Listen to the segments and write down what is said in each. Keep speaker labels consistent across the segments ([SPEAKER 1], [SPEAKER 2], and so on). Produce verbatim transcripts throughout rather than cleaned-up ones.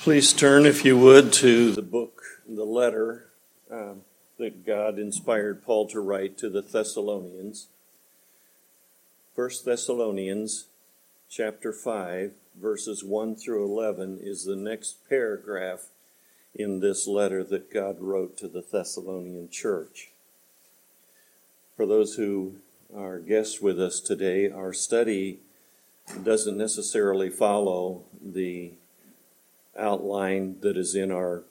[SPEAKER 1] Please turn, if you would, to the book, the letter um, that God inspired Paul to write to the Thessalonians. First Thessalonians chapter five, verses one through eleven is the next paragraph in this letter that God wrote to the Thessalonian church. For those who are guests with us today, our study doesn't necessarily follow the outline that is in our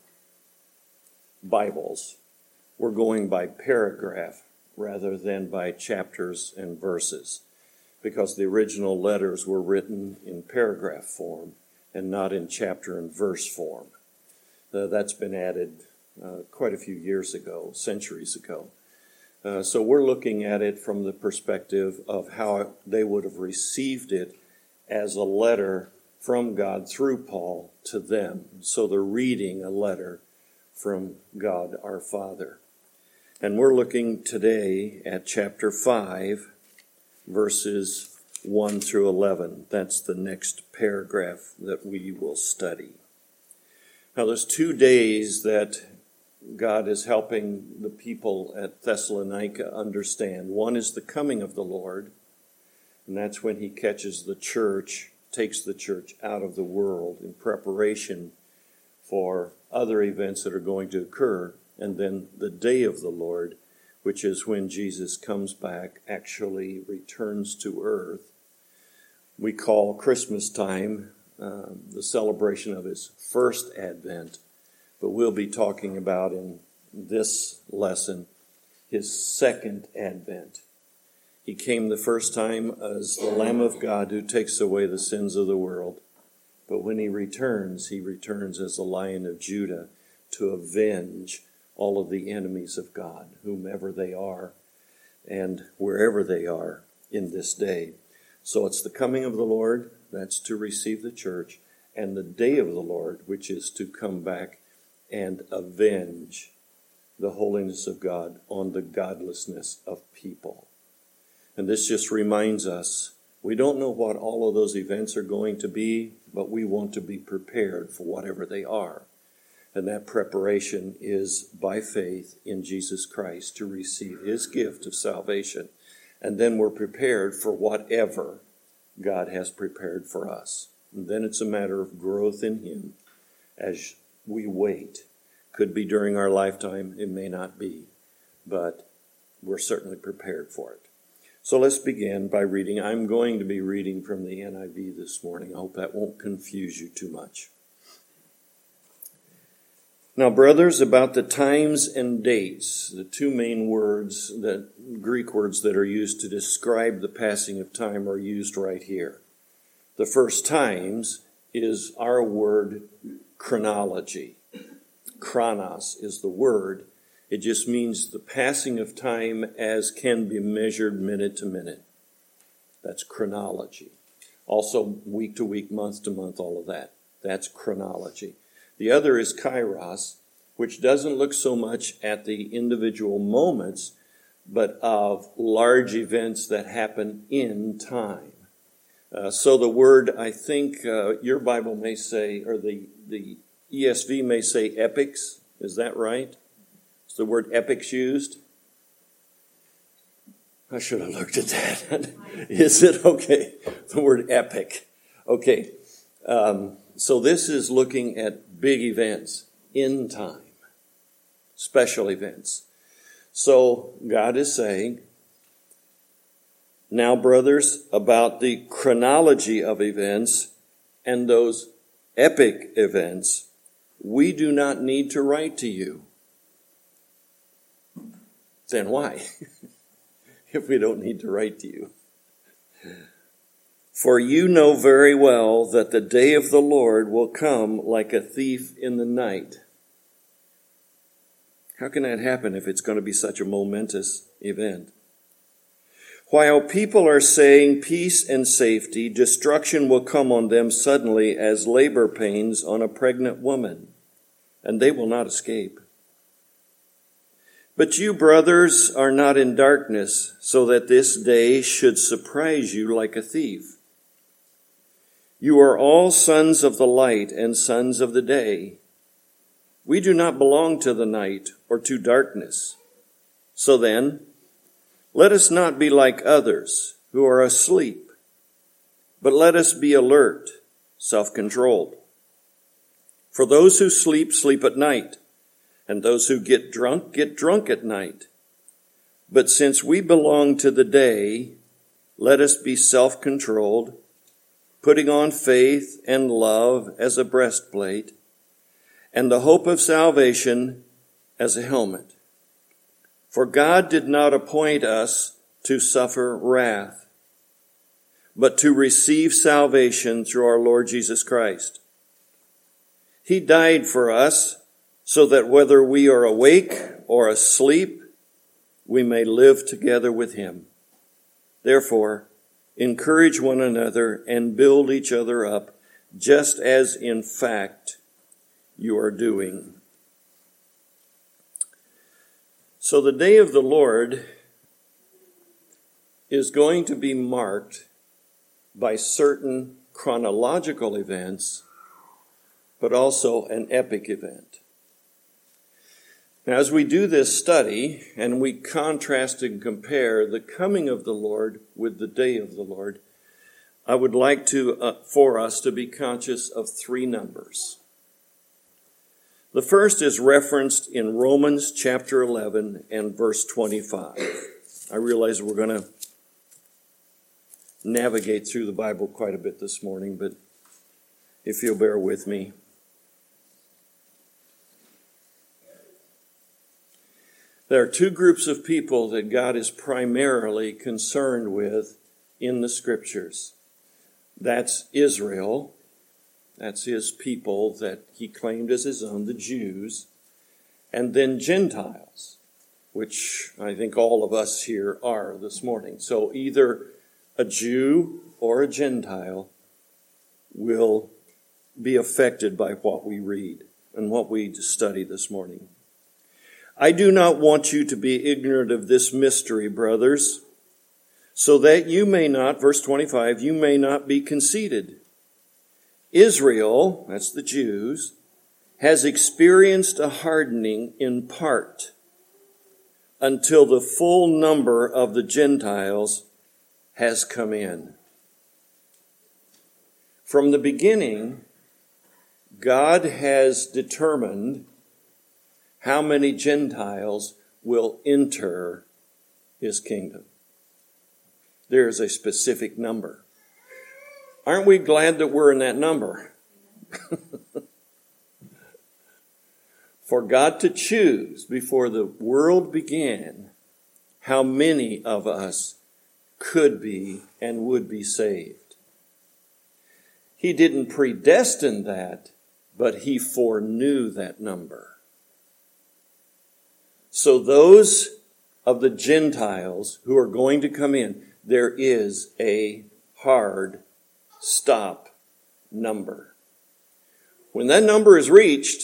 [SPEAKER 1] Bibles. We're going by paragraph rather than by chapters and verses, because the original letters were written in paragraph form and not in chapter and verse form. Uh, that's been added uh, quite a few years ago, centuries ago. Uh, so we're looking at it from the perspective of how they would have received it as a letter from God through Paul to them. So they're reading a letter from God our Father. And we're looking today at chapter five, verses one through eleven. That's the next paragraph that we will study. Now there's two days that God is helping the people at Thessalonica understand. One is the coming of the Lord, and that's when he catches the church, takes the church out of the world in preparation for other events that are going to occur. And then the day of the Lord, which is when Jesus comes back, actually returns to earth. We call Christmas time uh, the celebration of his first advent, but we'll be talking about in this lesson his second advent. He came the first time as the Lamb of God who takes away the sins of the world. But when he returns, he returns as the Lion of Judah to avenge all of the enemies of God, whomever they are and wherever they are in this day. So it's the coming of the Lord, that's to receive the church, and the day of the Lord, which is to come back and avenge the holiness of God on the godlessness of people. And this just reminds us, we don't know what all of those events are going to be, but we want to be prepared for whatever they are. And that preparation is by faith in Jesus Christ to receive his gift of salvation. And then we're prepared for whatever God has prepared for us. And then it's a matter of growth in him as we wait. Could be during our lifetime, it may not be, but we're certainly prepared for it. So let's begin by reading. I'm going to be reading from the N I V this morning. I hope that won't confuse you too much. Now, brothers, about the times and dates, the two main words, the Greek words that are used to describe the passing of time are used right here. The first times is our word chronology. Chronos is the word. It just means the passing of time as can be measured minute to minute. That's chronology. Also week to week, month to month, all of that. That's chronology. The other is kairos, which doesn't look so much at the individual moments, but of large events that happen in time. Uh, so the word, I think uh, your Bible may say, or the, the E S V may say epics. Is that right? Is the word epics used? I should have looked at that. Is it? Okay. The word epic. Okay. Um, so this is looking at big events in time. Special events. So God is saying, now, brothers, about the chronology of events and those epic events, we do not need to write to you. Then why? If we don't need to write to you. For you know very well that the day of the Lord will come like a thief in the night. How can that happen if it's going to be such a momentous event? While people are saying peace and safety, destruction will come on them suddenly as labor pains on a pregnant woman, and they will not escape. But you, brothers, are not in darkness, so that this day should surprise you like a thief. You are all sons of the light and sons of the day. We do not belong to the night or to darkness. So then, let us not be like others who are asleep, but let us be alert, self-controlled. For those who sleep, sleep at night, and those who get drunk, get drunk at night. But since we belong to the day, let us be self-controlled, putting on faith and love as a breastplate, and the hope of salvation as a helmet. For God did not appoint us to suffer wrath, but to receive salvation through our Lord Jesus Christ. He died for us so that whether we are awake or asleep, we may live together with him. Therefore, encourage one another and build each other up, just as in fact you are doing. So the day of the Lord is going to be marked by certain chronological events, but also an epic event. Now, as we do this study and we contrast and compare the coming of the Lord with the day of the Lord, I would like to, uh, for us to be conscious of three numbers. The first is referenced in Romans chapter eleven and verse twenty-five. I realize we're going to navigate through the Bible quite a bit this morning, but if you'll bear with me. There are two groups of people that God is primarily concerned with in the Scriptures. That's Israel. That's his people that he claimed as his own, the Jews. And then Gentiles, which I think all of us here are this morning. So either a Jew or a Gentile will be affected by what we read and what we study this morning. I do not want you to be ignorant of this mystery, brothers, so that you may not, verse twenty-five, you may not be conceited. Israel, that's the Jews, has experienced a hardening in part until the full number of the Gentiles has come in. From the beginning, God has determined how many Gentiles will enter his kingdom. There is a specific number. Aren't we glad that we're in that number? For God to choose before the world began how many of us could be and would be saved. He didn't predestine that, but he foreknew that number. So those of the Gentiles who are going to come in, there is a hard stop number. When that number is reached,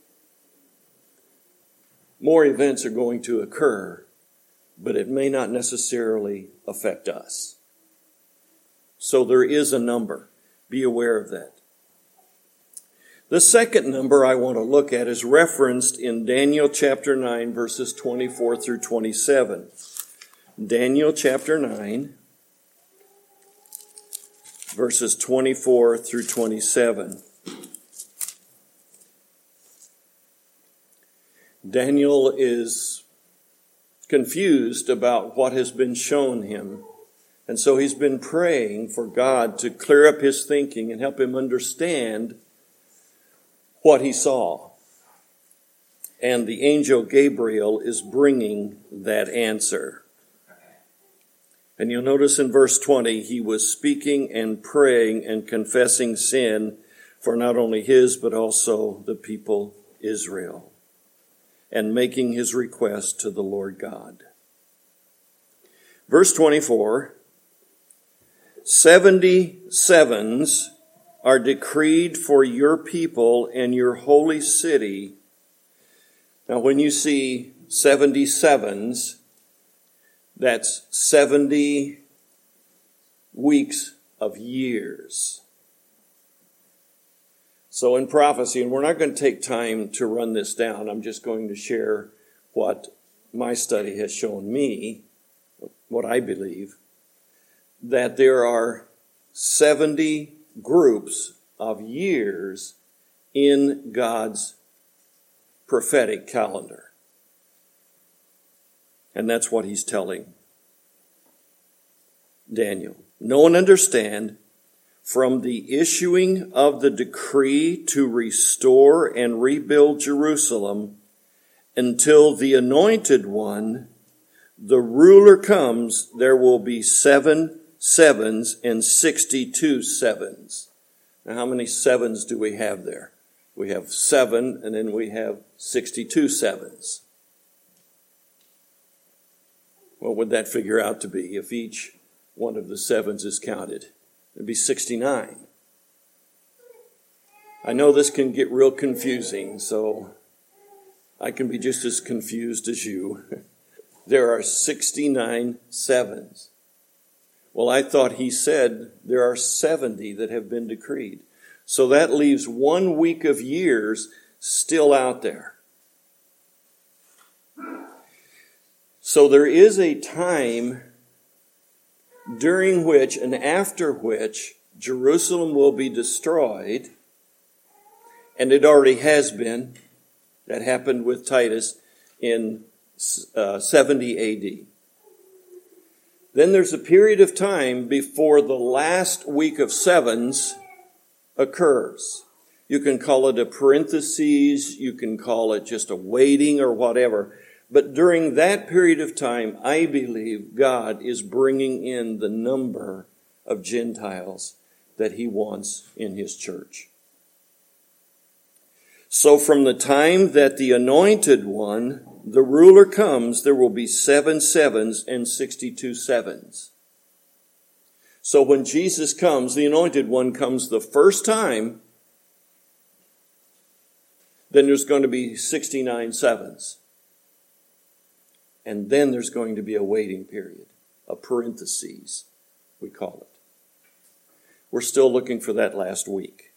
[SPEAKER 1] more events are going to occur, but it may not necessarily affect us. So there is a number. Be aware of that. The second number I want to look at is referenced in Daniel chapter nine, verses twenty-four through twenty-seven. Daniel chapter nine, verses twenty-four through twenty-seven. Daniel is confused about what has been shown him. And so he's been praying for God to clear up his thinking and help him understand what he saw. And the angel Gabriel is bringing that answer. And you'll notice in verse twenty, he was speaking and praying and confessing sin for not only his, but also the people Israel, and making his request to the Lord God. Verse twenty-four, seventy sevens are decreed for your people and your holy city. Now, when you see seventy sevens, that's seventy weeks of years. So in prophecy, and we're not going to take time to run this down, I'm just going to share what my study has shown me, what I believe, that there are seventy groups of years in God's prophetic calendar. And that's what he's telling Daniel. Know and understand, from the issuing of the decree to restore and rebuild Jerusalem until the Anointed One, the ruler comes, there will be seven sevens and sixty-two sevens. Now, how many sevens do we have there? We have seven, and then we have sixty-two sevens. What would that figure out to be if each one of the sevens is counted? It'd be sixty-nine. I know this can get real confusing, so I can be just as confused as you. There are sixty-nine sevens. Well, I thought he said there are seventy that have been decreed. So that leaves one week of years still out there. So there is a time during which and after which Jerusalem will be destroyed, and it already has been. That happened with Titus in uh, seventy A D. Then there's a period of time before the last week of sevens occurs. You can call it a parenthesis, you can call it just a waiting or whatever. But during that period of time, I believe God is bringing in the number of Gentiles that he wants in his church. So from the time that the Anointed One, the ruler, comes, there will be seven sevens and sixty-two sevens. So when Jesus comes, the Anointed One comes the first time, then there's going to be sixty-nine sevens. And then there's going to be a waiting period, a parenthesis, we call it. We're still looking for that last week.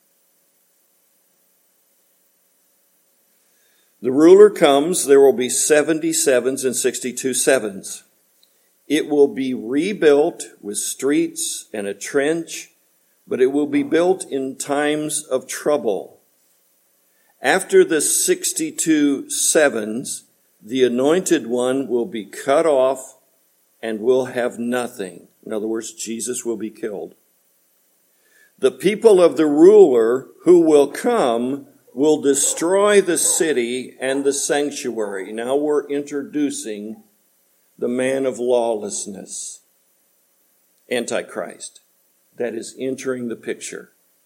[SPEAKER 1] The ruler comes, there will be seventy sevens and sixty-two sevens. It will be rebuilt with streets and a trench, but it will be built in times of trouble. After the sixty-two sevens, the Anointed One will be cut off and will have nothing. In other words, Jesus will be killed. The people of the ruler who will come will destroy the city and the sanctuary. Now we're introducing the man of lawlessness, Antichrist, that is entering the picture.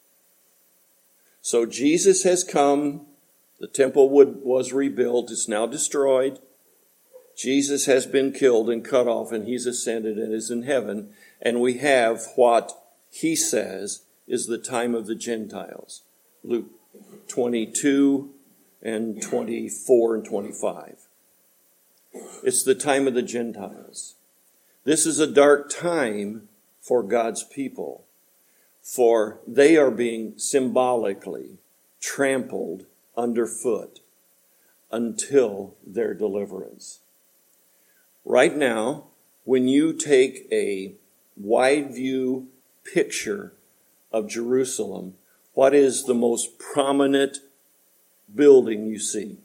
[SPEAKER 1] So Jesus has come. The temple would, was rebuilt. It's now destroyed. Jesus has been killed and cut off, and he's ascended and is in heaven. And we have what he says is the time of the Gentiles. Luke twenty-two and twenty-four and twenty-five. It's the time of the Gentiles. This is a dark time for God's people, for they are being symbolically trampled underfoot until their deliverance. Right now, when you take a wide view picture of Jerusalem, what is the most prominent building you see?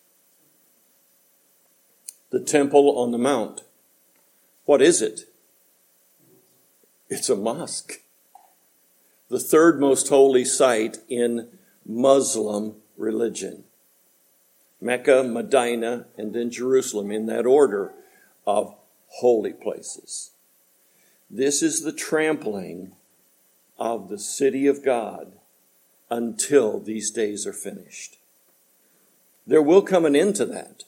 [SPEAKER 1] The Temple on the Mount. What is it? It's a mosque. The third most holy site in Muslim religion. Mecca, Medina, and then Jerusalem, in that order of holy places. This is the trampling of the city of God until these days are finished. There will come an end to that.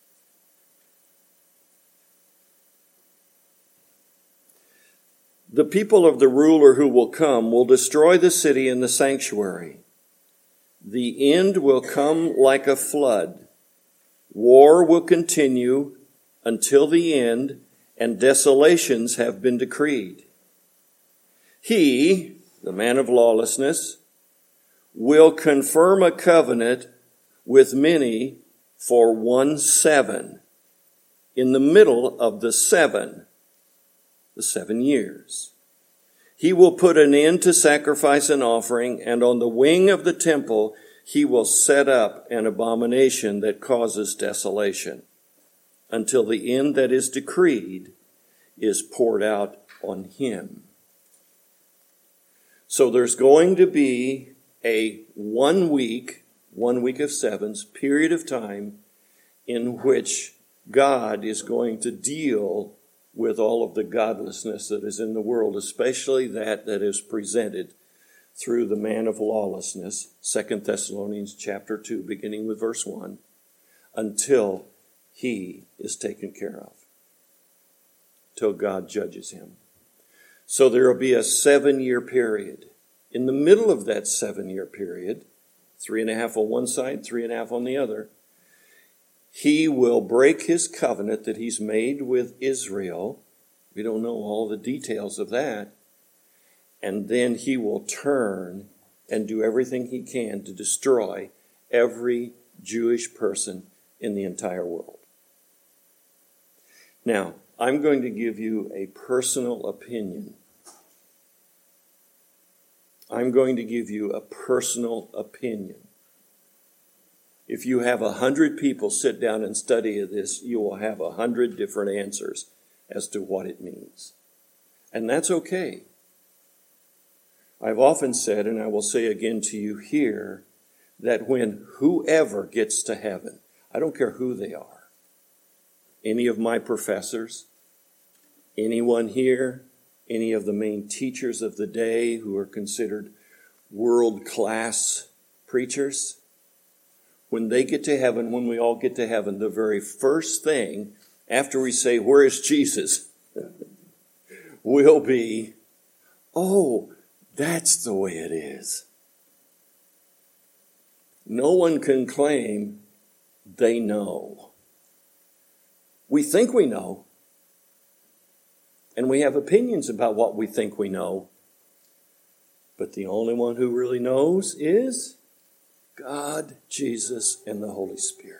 [SPEAKER 1] The people of the ruler who will come will destroy the city and the sanctuary. The end will come like a flood. War will continue until the end, and desolations have been decreed. He, the man of lawlessness, will confirm a covenant with many for one seven. In the middle of the seven, the seven years. He will put an end to sacrifice and offering, and on the wing of the temple he will set up an abomination that causes desolation, until the end that is decreed is poured out on him. So there's going to be a one week, one week of sevens, period of time in which God is going to deal with all of the godlessness that is in the world, especially that that is presented through the man of lawlessness, Second Thessalonians chapter two, beginning with verse one, until he is taken care of, till God judges him. So there will be a seven-year period. In the middle of that seven-year period, three and a half on one side, three and a half on the other, he will break his covenant that he's made with Israel. We don't know all the details of that. And then he will turn and do everything he can to destroy every Jewish person in the entire world. Now, I'm going to give you a personal opinion. I'm going to give you a personal opinion. If you have a hundred people sit down and study this, you will have a hundred different answers as to what it means. And that's okay. I've often said, and I will say again to you here, that when whoever gets to heaven, I don't care who they are, any of my professors, anyone here, any of the main teachers of the day who are considered world-class preachers, when they get to heaven, when we all get to heaven, the very first thing after we say, "Where is Jesus?" will be, "Oh, that's the way it is." No one can claim they know. We think we know. And we have opinions about what we think we know. But the only one who really knows is God, Jesus, and the Holy Spirit.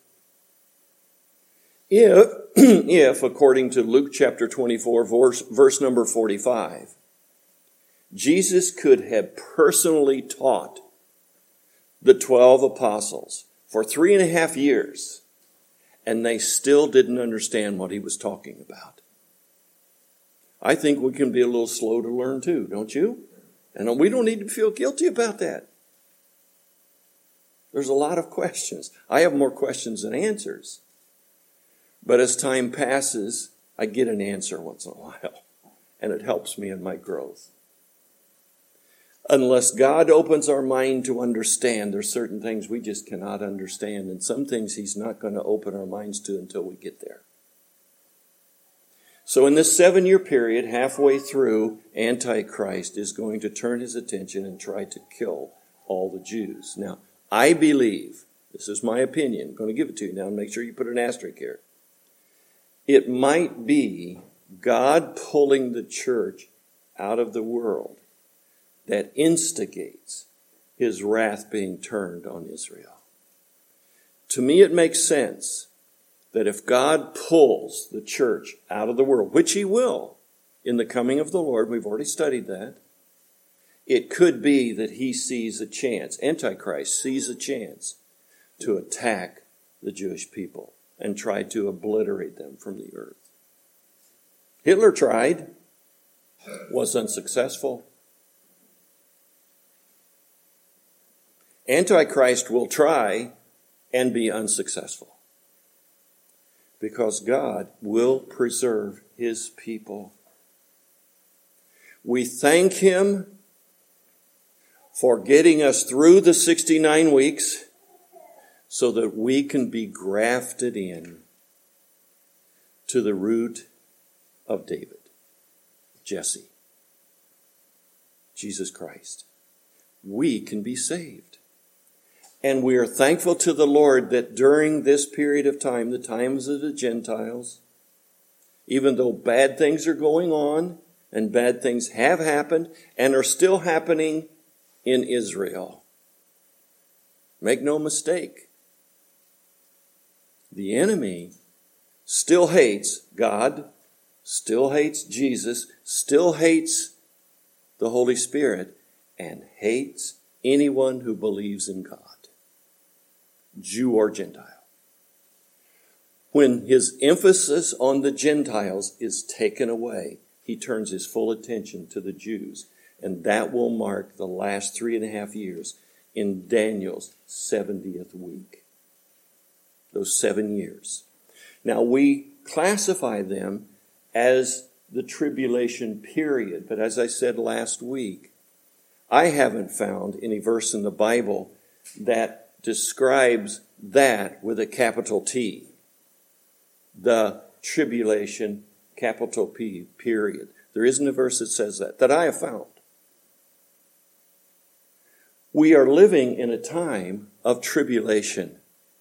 [SPEAKER 1] If, if according to Luke chapter twenty-four, verse, verse number forty-five, Jesus could have personally taught the twelve apostles for three and a half years, and they still didn't understand what he was talking about, I think we can be a little slow to learn too, don't you? And we don't need to feel guilty about that. There's a lot of questions. I have more questions than answers. But as time passes, I get an answer once in a while, and it helps me in my growth. Unless God opens our mind to understand, there's certain things we just cannot understand, and some things he's not going to open our minds to until we get there. So in this seven-year period, halfway through, Antichrist is going to turn his attention and try to kill all the Jews. Now, I believe, this is my opinion, I'm going to give it to you now, and make sure you put an asterisk here. It might be God pulling the church out of the world that instigates his wrath being turned on Israel. To me, it makes sense that if God pulls the church out of the world, which he will in the coming of the Lord, we've already studied that, it could be that he sees a chance, Antichrist sees a chance to attack the Jewish people and try to obliterate them from the earth. Hitler tried, was unsuccessful. Antichrist will try and be unsuccessful, because God will preserve his people. We thank him for getting us through the sixty-nine weeks so that we can be grafted in to the root of David, Jesse, Jesus Christ. We can be saved. And we are thankful to the Lord that during this period of time, the times of the Gentiles, even though bad things are going on and bad things have happened and are still happening in Israel, Make no mistake. The enemy still hates God, still hates Jesus, still hates the Holy Spirit, and hates anyone who believes in God, Jew or Gentile. When his emphasis on the Gentiles is taken away, he turns his full attention to the Jews. And that will mark the last three and a half years in Daniel's seventieth week. Those seven years. Now we classify them as the tribulation period. But as I said last week, I haven't found any verse in the Bible that describes that with a capital T. The tribulation, capital P, period. There isn't a verse that says that, that I have found. We are living in a time of tribulation.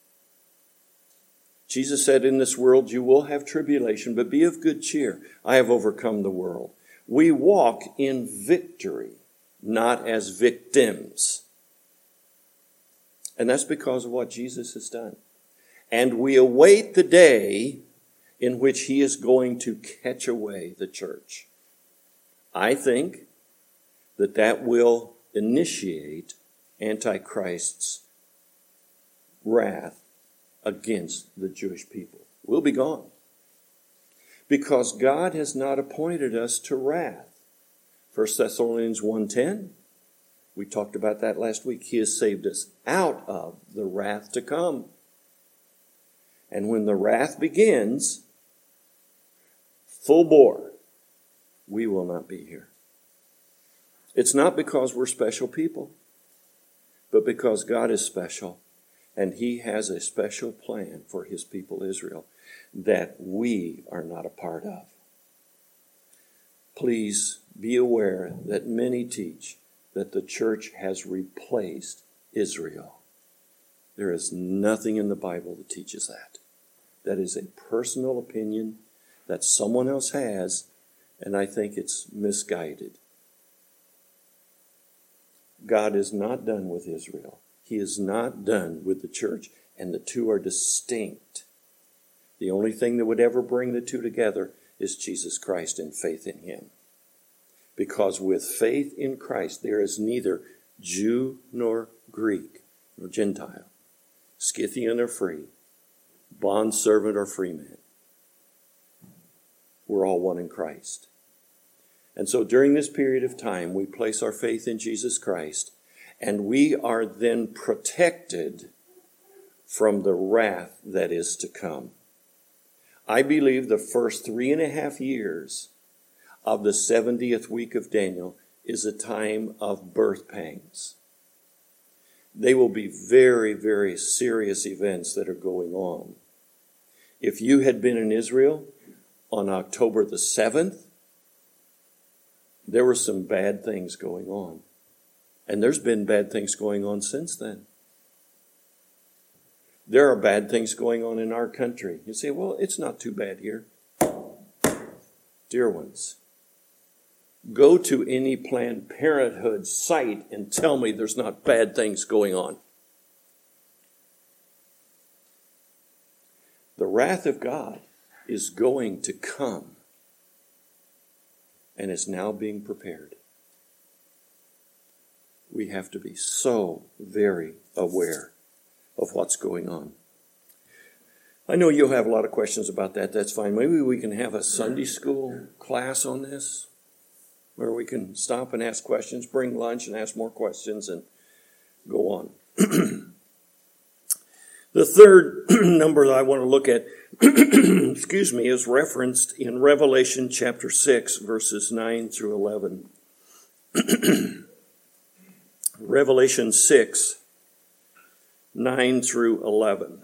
[SPEAKER 1] Jesus said, in this world you will have tribulation, but be of good cheer. I have overcome the world. We walk in victory, not as victims. And that's because of what Jesus has done. And we await the day in which he is going to catch away the church. I think that that will initiate Antichrist's wrath against the Jewish people. We'll be gone. Because God has not appointed us to wrath. First Thessalonians one ten, we talked about that last week. He has saved us out of the wrath to come. And when the wrath begins, full bore, we will not be here. It's not because we're special people, but because God is special, and he has a special plan for his people Israel that we are not a part of. Please be aware that many teach that the church has replaced Israel. There is nothing in the Bible that teaches that. That is a personal opinion that someone else has, and I think it's misguided. God is not done with Israel. He is not done with the church, and the two are distinct. The only thing that would ever bring the two together is Jesus Christ and faith in him. Because with faith in Christ, there is neither Jew nor Greek nor Gentile, Scythian or free, bondservant or free man. We're all one in Christ. And so during this period of time, we place our faith in Jesus Christ, and we are then protected from the wrath that is to come. I believe the first three and a half years of the seventieth week of Daniel is a time of birth pangs. They will be very, very serious events that are going on. If you had been in Israel on October the seventh, there were some bad things going on. And there's been bad things going on since then. There are bad things going on in our country. You say, well, it's not too bad here. Dear ones, go to any Planned Parenthood site and tell me there's not bad things going on. The wrath of God is going to come, and is now being prepared. We have to be so very aware of what's going on. I know you'll have a lot of questions about that. That's fine. Maybe we can have a Sunday school class on this, where we can stop and ask questions, bring lunch and ask more questions, and go on. The third number that I want to look at, excuse me, is referenced in Revelation chapter six, verses nine through eleven. Revelation six, nine through eleven.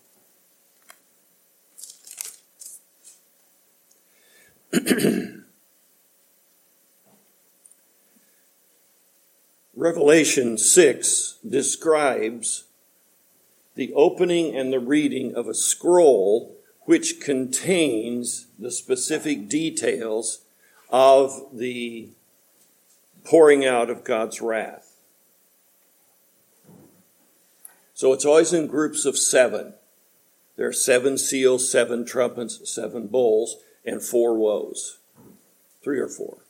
[SPEAKER 1] Revelation six describes the opening and the reading of a scroll which contains the specific details of the pouring out of God's wrath. So it's always in groups of seven. There are seven seals, seven trumpets, seven bowls, and four woes. Three or four.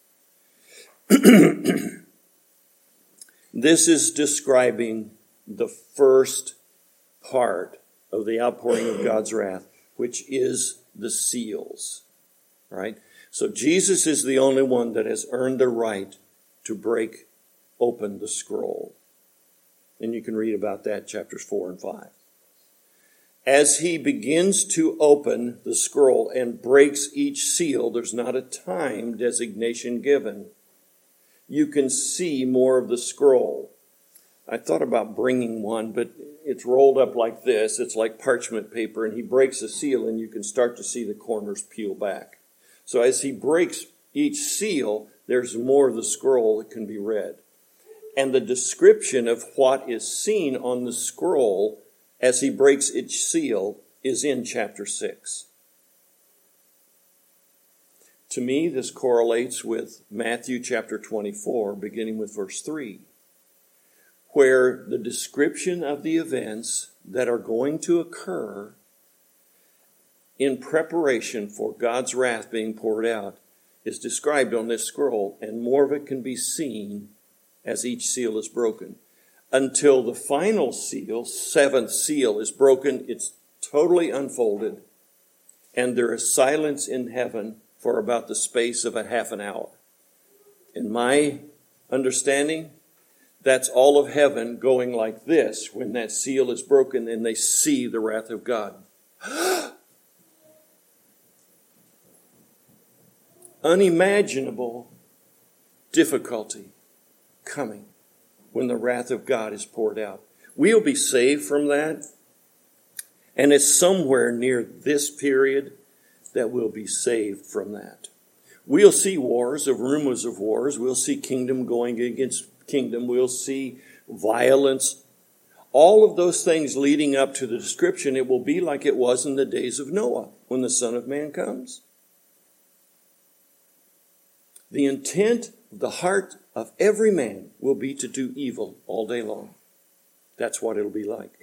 [SPEAKER 1] This is describing the first part of the outpouring of God's wrath, which is the seals. Right? So Jesus is the only one that has earned the right to break open the scroll. And you can read about that in chapters four and five. As he begins to open the scroll and breaks each seal, there's not a time designation given. You can see more of the scroll. I thought about bringing one, but it's rolled up like this. It's like parchment paper, and he breaks a seal, and you can start to see the corners peel back. So as he breaks each seal, there's more of the scroll that can be read. And the description of what is seen on the scroll as he breaks each seal is in chapter six. To me, this correlates with Matthew chapter twenty-four, beginning with verse three, where the description of the events that are going to occur in preparation for God's wrath being poured out is described on this scroll, and more of it can be seen as each seal is broken. Until the final seal, seventh seal, is broken, it's totally unfolded, and there is silence in heaven for about the space of a half an hour. In my understanding, that's all of heaven going like this when that seal is broken and they see the wrath of God. Unimaginable difficulty coming when the wrath of God is poured out. We'll be saved from that. And it's somewhere near this period that we'll be saved from that. We'll see wars, of rumors of wars. We'll see kingdom going against kingdom. We'll see violence. All of those things leading up to the description, it will be like it was in the days of Noah when the Son of Man comes. The intent of the heart of every man will be to do evil all day long. That's what it'll be like.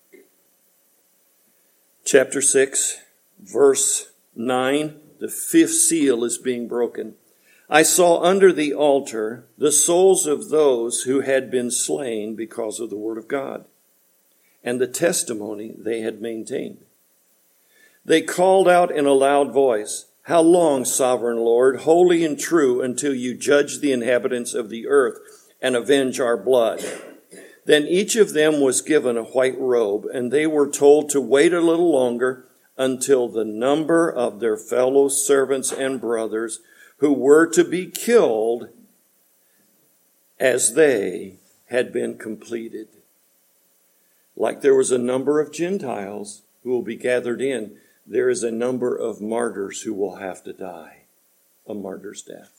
[SPEAKER 1] Chapter six, verse nine, the fifth seal is being broken. I saw under the altar the souls of those who had been slain because of the word of God and the testimony they had maintained. They called out in a loud voice, "How long, sovereign Lord, holy and true, until you judge the inhabitants of the earth and avenge our blood?" Then each of them was given a white robe, and they were told to wait a little longer until the number of their fellow servants and brothers who were to be killed as they had been completed. Like there was a number of Gentiles who will be gathered in, there is a number of martyrs who will have to die a martyr's death.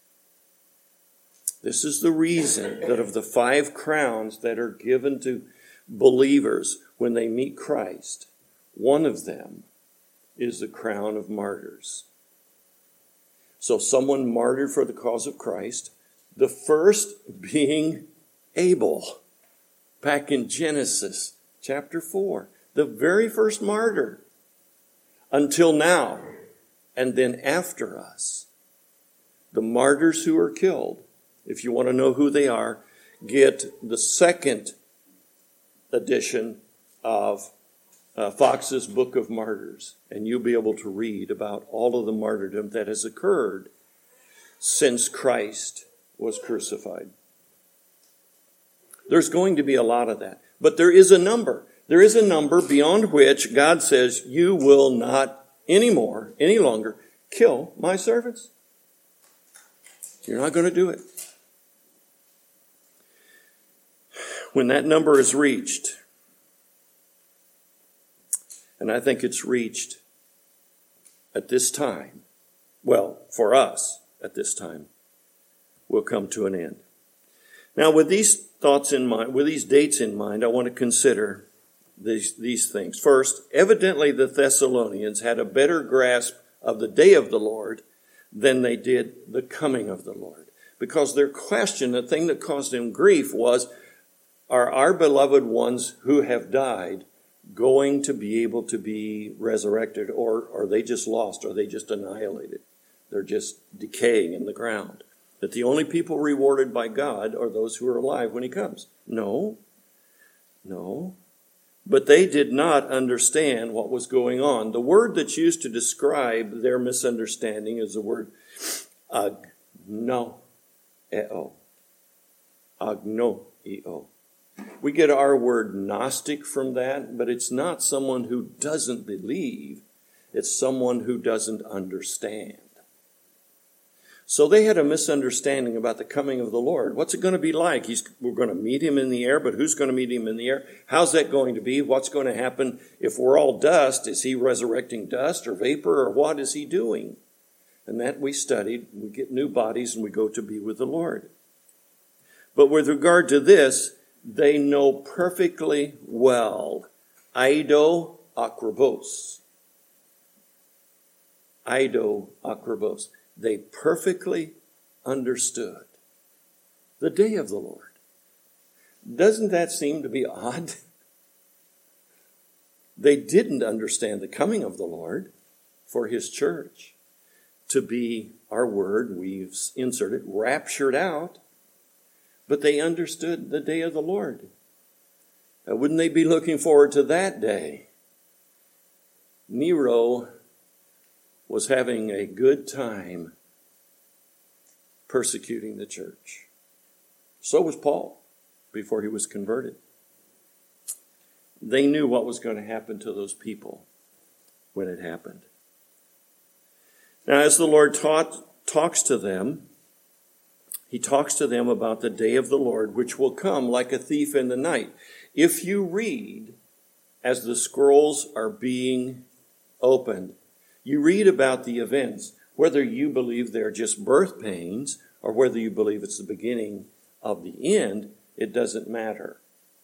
[SPEAKER 1] This is the reason that of the five crowns that are given to believers when they meet Christ, one of them is the crown of martyrs. So someone martyred for the cause of Christ, the first being Abel, back in Genesis chapter four, the very first martyr until now, and then after us. The martyrs who are killed, if you want to know who they are, get the second edition of uh, Fox's Book of Martyrs, and you'll be able to read about all of the martyrdom that has occurred since Christ was crucified. There's going to be a lot of that, but there is a number. There is a number beyond which God says, you will not anymore, any longer, kill my servants. You're not going to do it. When that number is reached, and I think it's reached at this time, well, for us at this time, will come to an end. Now, with these thoughts in mind, with these dates in mind, I want to consider these, these things. First, evidently the Thessalonians had a better grasp of the day of the Lord than they did the coming of the Lord. Because their question, the thing that caused them grief was, are our beloved ones who have died going to be able to be resurrected, or are they just lost? Are they just annihilated? They're just decaying in the ground. That the only people rewarded by God are those who are alive when he comes. No, no. But they did not understand what was going on. The word that's used to describe their misunderstanding is the word agnoeo. Agnoeo. We get our word Gnostic from that, but it's not someone who doesn't believe. It's someone who doesn't understand. So they had a misunderstanding about the coming of the Lord. What's it going to be like? He's, we're going to meet him in the air, but who's going to meet him in the air? How's that going to be? What's going to happen if we're all dust? Is he resurrecting dust or vapor, or what is he doing? And that we studied. We get new bodies and we go to be with the Lord. But with regard to this, they know perfectly well. Aido akribos. Aido akribos. They perfectly understood the day of the Lord. Doesn't that seem to be odd? They didn't understand the coming of the Lord for his church to be, our word we've inserted, raptured out, but they understood the day of the Lord. Now, wouldn't they be looking forward to that day? Nero was having a good time persecuting the church. So was Paul before he was converted. They knew what was going to happen to those people when it happened. Now, as the Lord taught, talks to them, he talks to them about the day of the Lord, which will come like a thief in the night. If you read as the scrolls are being opened, you read about the events, whether you believe they're just birth pains or whether you believe it's the beginning of the end, it doesn't matter.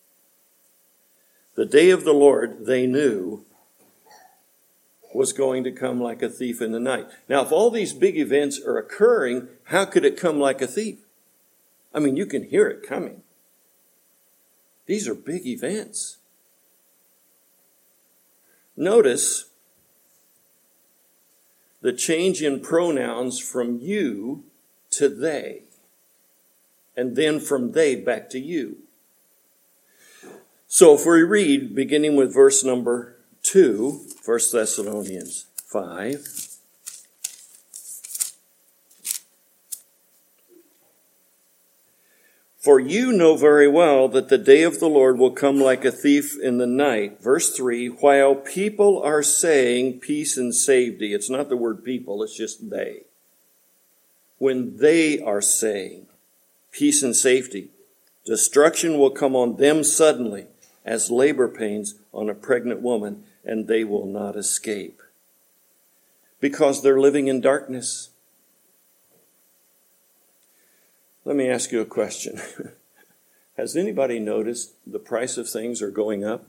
[SPEAKER 1] The day of the Lord, they knew, was going to come like a thief in the night. Now, if all these big events are occurring, how could it come like a thief? I mean, you can hear it coming. These are big events. Notice the change in pronouns from you to they, and then from they back to you. So if we read, beginning with verse number two, First Thessalonians five. For you know very well that the day of the Lord will come like a thief in the night. Verse three, while people are saying peace and safety. It's not the word people, it's just they. When they are saying peace and safety, destruction will come on them suddenly as labor pains on a pregnant woman, and they will not escape. Because they're living in darkness. Let me ask you a question. Has anybody noticed the price of things are going up?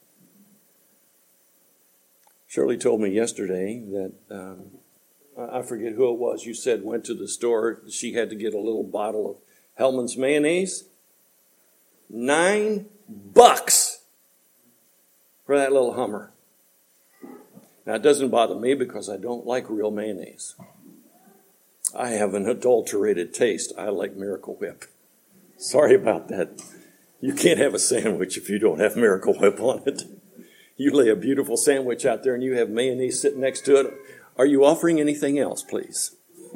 [SPEAKER 1] Shirley told me yesterday that, um, I forget who it was, you said went to the store, she had to get a little bottle of Hellmann's mayonnaise. Nine bucks for that little Hummer. Now, it doesn't bother me because I don't like real mayonnaise. I have an adulterated taste. I like Miracle Whip. Sorry about that. You can't have a sandwich if you don't have Miracle Whip on it. You lay a beautiful sandwich out there and you have mayonnaise sitting next to it. Are you offering anything else, please?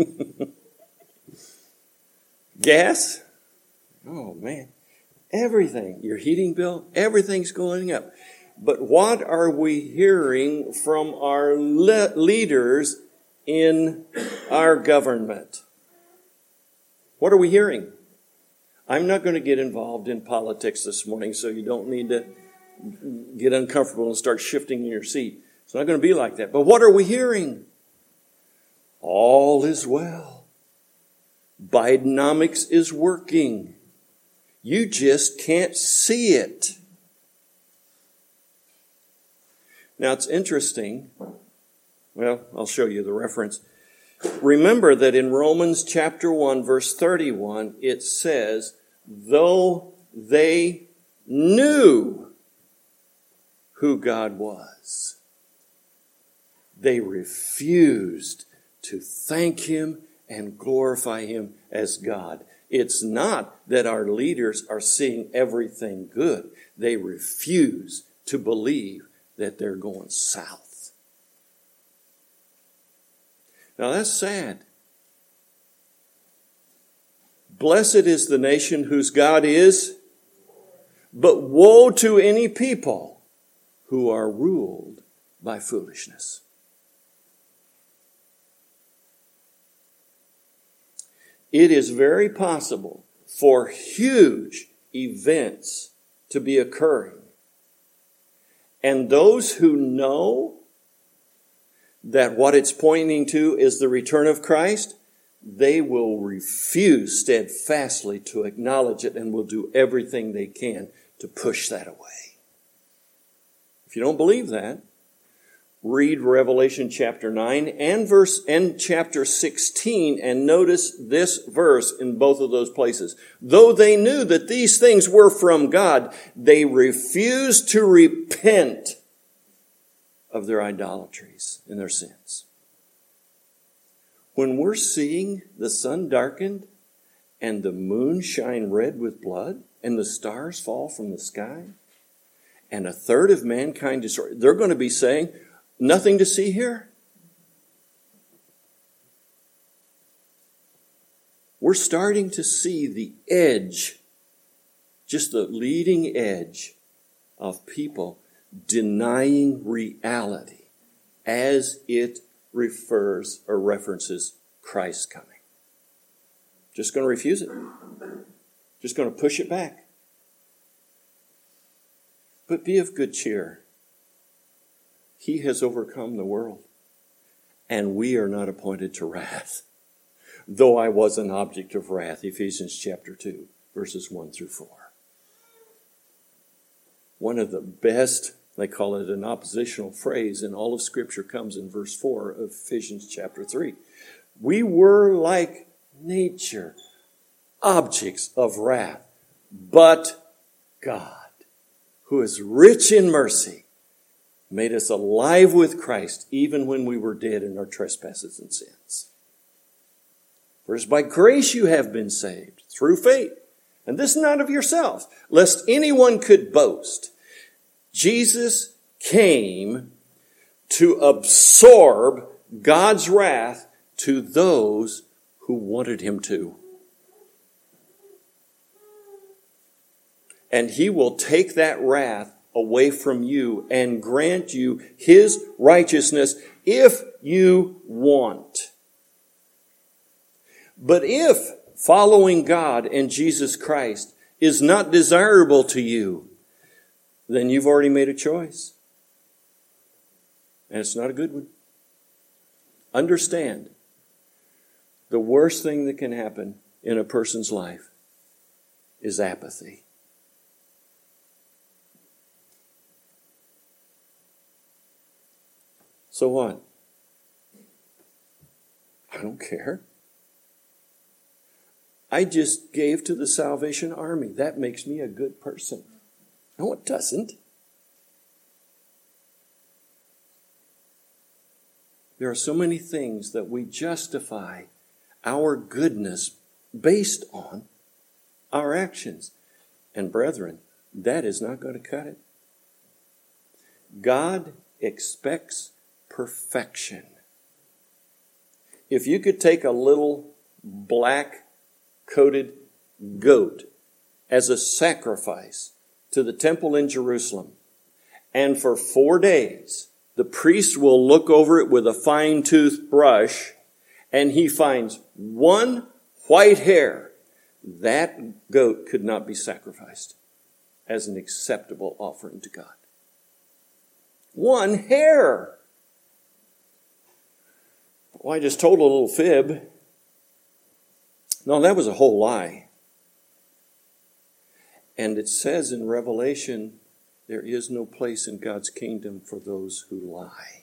[SPEAKER 1] Gas? Oh, man. Everything. Your heating bill, everything's going up. But what are we hearing from our le- leaders in our government? What are we hearing? I'm not going to get involved in politics this morning, so you don't need to get uncomfortable and start shifting in your seat. It's not going to be like that. But what are we hearing? All is well. Bidenomics is working. You just can't see it. Now, it's interesting. Well, I'll show you the reference. Remember that in Romans chapter one, verse thirty-one, it says, though they knew who God was, they refused to thank him and glorify him as God. It's not that our leaders are seeing everything good. They refuse to believe that they're going south. Now that's sad. Blessed is the nation whose God is, but woe to any people who are ruled by foolishness. It is very possible for huge events to be occurring. And those who know that what it's pointing to is the return of Christ, they will refuse steadfastly to acknowledge it and will do everything they can to push that away. If you don't believe that, read Revelation chapter nine and verse and chapter sixteen and notice this verse in both of those places. Though they knew that these things were from God, they refused to repent of their idolatries and their sins. When we're seeing the sun darkened and the moon shine red with blood and the stars fall from the sky and a third of mankind destroyed, they're going to be saying, nothing to see here? We're starting to see the edge, just the leading edge of people denying reality as it refers or references Christ's coming. Just going to refuse it. Just going to push it back. But be of good cheer. He has overcome the world, and we are not appointed to wrath. Though I was an object of wrath, Ephesians chapter two, verses one through four. One of the best, they call it an oppositional phrase in all of Scripture, comes in verse four of Ephesians chapter three. We were like nature, objects of wrath, but God, who is rich in mercy, made us alive with Christ, even when we were dead in our trespasses and sins. For it is by grace you have been saved, through faith. And this not of yourselves, lest anyone could boast. Jesus came to absorb God's wrath to those who wanted him to. And he will take that wrath away from you and grant you his righteousness if you want. But if following God and Jesus Christ is not desirable to you, then you've already made a choice. And it's not a good one. Understand, the worst thing that can happen in a person's life is apathy. So what? I don't care. I just gave to the Salvation Army. That makes me a good person. No, it doesn't. There are so many things that we justify our goodness based on our actions. And brethren, that is not going to cut it. God expects perfection. If you could take a little black coated goat as a sacrifice to the temple in Jerusalem, and for four days the priest will look over it with a fine-toothed brush, and he finds one white hair, that goat could not be sacrificed as an acceptable offering to God. One hair. Well, I just told a little fib. No, that was a whole lie. And it says in Revelation, there is no place in God's kingdom for those who lie.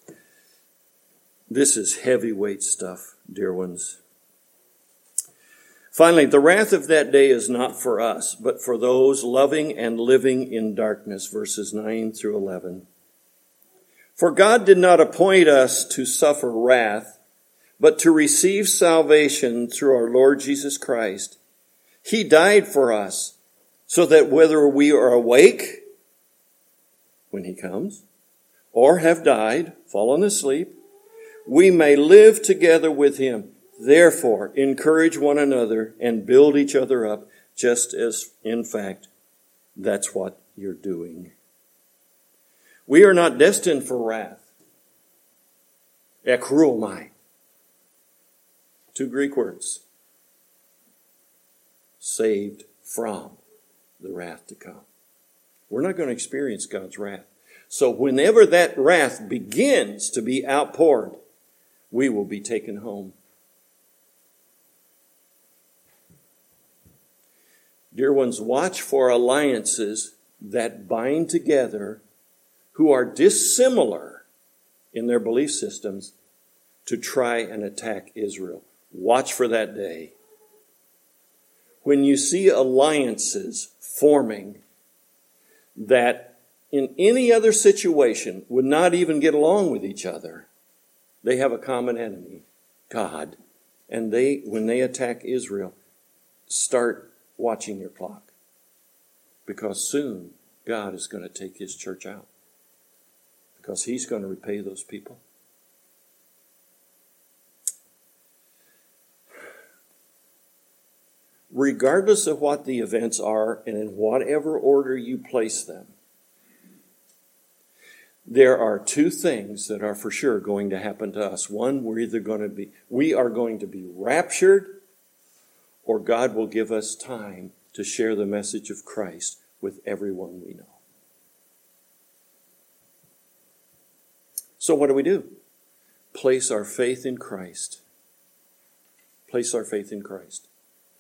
[SPEAKER 1] This is heavyweight stuff, dear ones. Finally, the wrath of that day is not for us, but for those loving and living in darkness, verses nine through eleven. For God did not appoint us to suffer wrath, but to receive salvation through our Lord Jesus Christ. He died for us, so that whether we are awake when he comes, or have died, fallen asleep, we may live together with him. Therefore, encourage one another and build each other up, just as, in fact, that's what you're doing. We are not destined for wrath. Ekruomai. Two Greek words. Saved from the wrath to come. We're not going to experience God's wrath. So whenever that wrath begins to be outpoured, we will be taken home. Dear ones, watch for alliances that bind together who are dissimilar in their belief systems to try and attack Israel. Watch for that day. When you see alliances forming that in any other situation would not even get along with each other, they have a common enemy, God. And they, when they attack Israel, start watching your clock. Because soon God is going to take his church out. Because he's going to repay those people. Regardless of what the events are and in whatever order you place them, there are two things that are for sure going to happen to us. One, we're either going to be, we are going to be raptured, or God will give us time to share the message of Christ with everyone we know. So what do we do? Place our faith in Christ. Place our faith in Christ.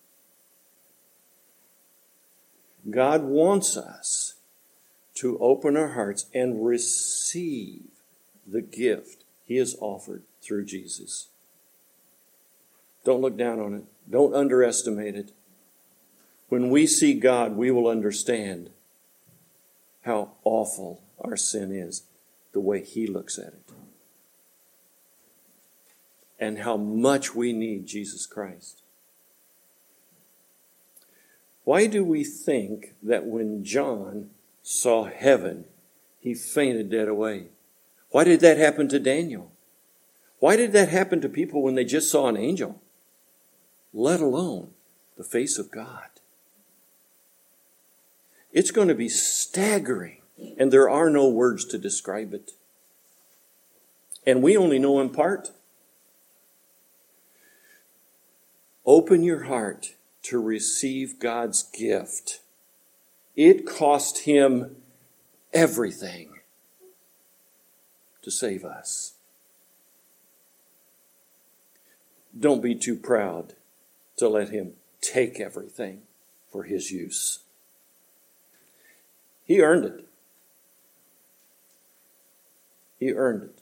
[SPEAKER 1] God wants us to open our hearts and receive the gift he has offered through Jesus. Don't look down on it. Don't underestimate it. When we see God, we will understand how awful our sin is, the way he looks at it. And how much we need Jesus Christ. Why do we think that when John saw heaven, he fainted dead away? Why did that happen to Daniel? Why did that happen to people when they just saw an angel? Let alone the face of God. It's going to be staggering, and there are no words to describe it. And we only know in part. Open your heart to receive God's gift. It cost him everything to save us. Don't be too proud to let him take everything for his use. He earned it. He earned it.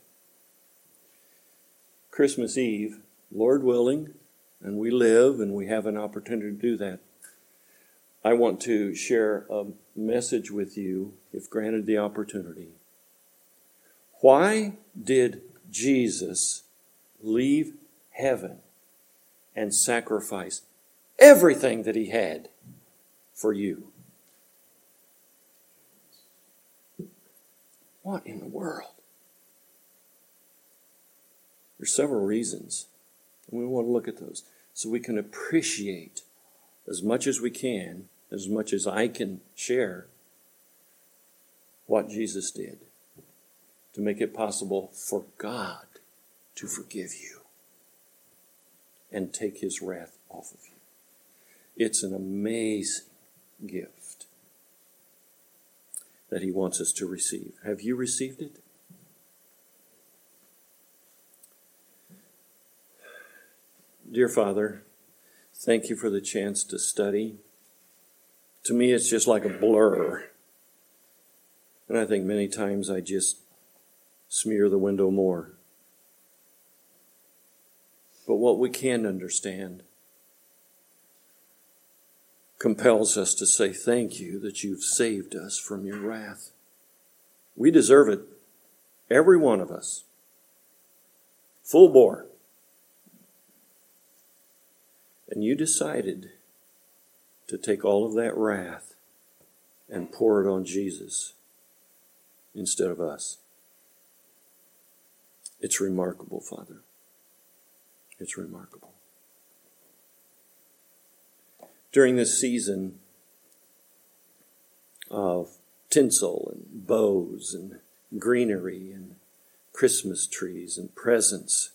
[SPEAKER 1] Christmas Eve, Lord willing, and we live and we have an opportunity to do that, I want to share a message with you, if granted the opportunity. Why did Jesus leave heaven and sacrifice everything that he had for you? What in the world? There's several reasons. And we want to look at those so we can appreciate as much as we can, as much as I can share, what Jesus did to make it possible for God to forgive you and take his wrath off of you. It's an amazing gift that he wants us to receive. Have you received it? Dear Father, thank you for the chance to study. To me, it's just like a blur. And I think many times I just smear the window more. But what we can understand compels us to say thank you that you've saved us from your wrath. We deserve it, every one of us, full bore. And you decided to take all of that wrath and pour it on Jesus instead of us. It's remarkable, Father. It's remarkable. During this season of tinsel and bows and greenery and Christmas trees and presents,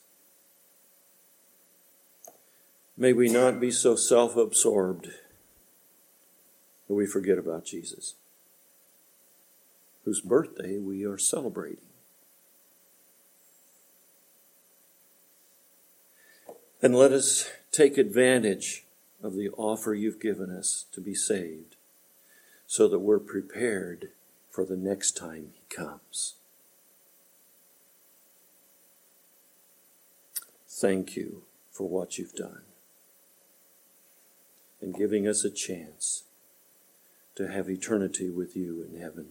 [SPEAKER 1] may we not be so self-absorbed that we forget about Jesus, whose birthday we are celebrating. And let us take advantage of the offer you've given us to be saved so that we're prepared for the next time he comes. Thank you for what you've done and giving us a chance to have eternity with you in heaven.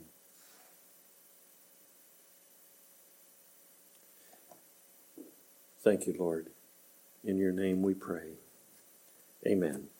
[SPEAKER 1] Thank you, Lord. In your name we pray. Amen.